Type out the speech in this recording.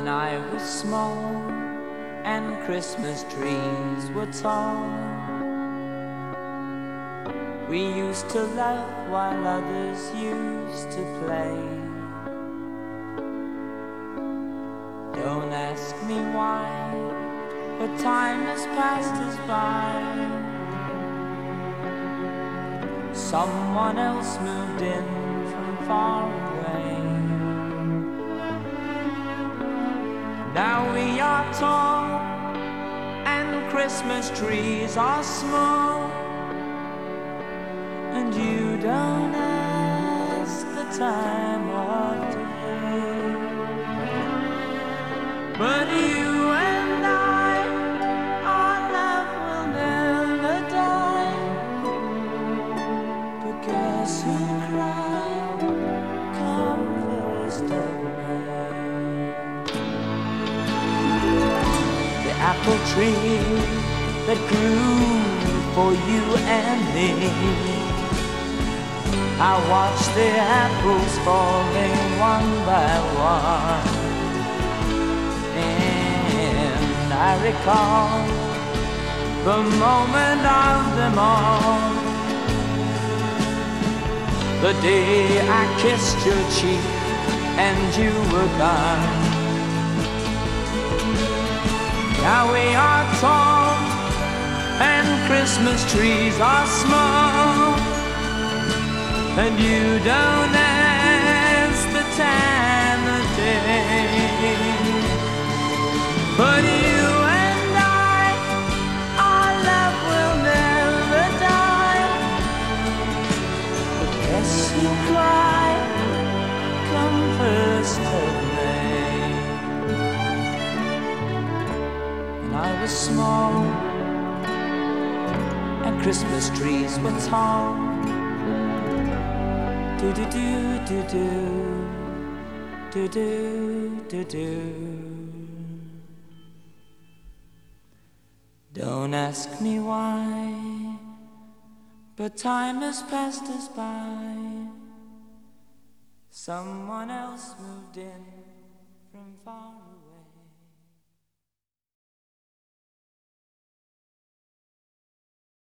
When I was small and Christmas trees were tall, we used to laugh while others used to play. Don't ask me why, but time has passed us by. Someone else moved in from far away. Now we are tall and Christmas trees are small, and you don't ask the time of day. But you and I, our love will never die. But guess who cried come first of May? The apple tree that grew for you and me, I watch the apples falling one by one, and I recall the moment of them all, the day I kissed your cheek and you were gone. Now we are tall and Christmas trees are small, and you don't ask the time of day. But you and I, our love will never die. But guess who cried come first of May? When I was small and Christmas trees were tall, do do do do do do do do do. Don't ask me why, but time has passed us by. Someone else moved in from far away.